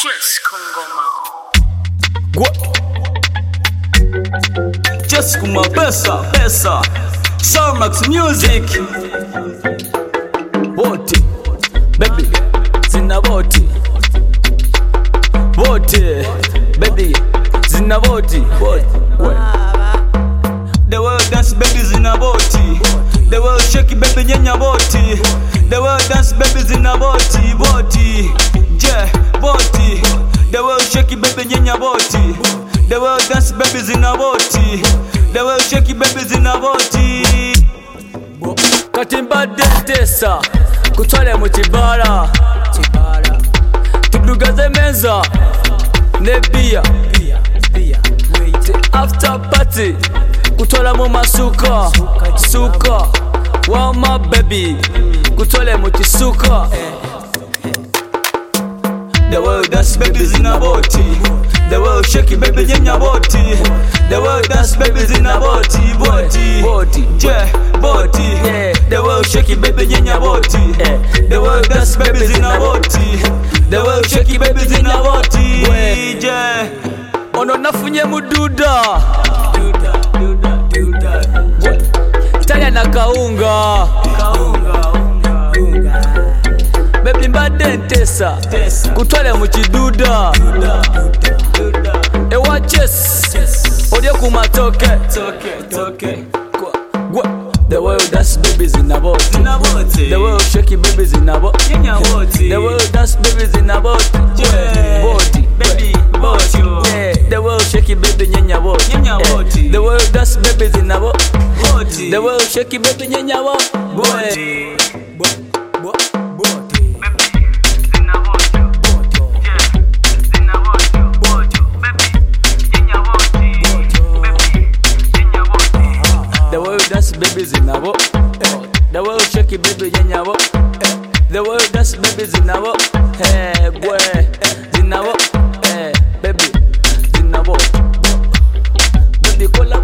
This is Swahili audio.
Chess Kongoma. Just kuma pesa. Sarmax music. Boti, baby, zina boti. Boti, baby, zina boti. The world dance, baby, zina boti. The world shake, baby, nyanya boti. The world dance, baby, zina boti. Boti, yeah, boti. The world shake, baby, nyanya boti. The world dance, baby, zina boti. The world shake, baby, zina boti. Katimba dentesa, kutwale mutibara. Tudugaze meza, nebia. After party, kutwala mu masuka. Suka, wama baby, kutwale mutisuka. The world dance, baby, zina boti. The world shake, baby, nyanya boti. The world dance, baby, zina boti. Boti, yeah, boti. The world shake, baby, nyanya boti. The world dance, baby, zina boti. The world shake, baby, zina boti. Yeah, ono nafunye mududa. Tanya na kaunga. Baby mbade ntesa, kutwale muchiduda. Ewa chess, odye kumatoke. The world dance, babies in a boti. The world shake, babies in a boti. The world dance, babies in a boti. Boti, baby, boti. The world shake, baby, nyanya boti. The world dance, babies in a boti. The world shake, baby, nyanya boti. The world dance, babies in a bo. The world shake, baby, nyanya bo. The world dance, babies in a bo. Hey, boy, in a bo. Hey, baby, in a bo. Baby, call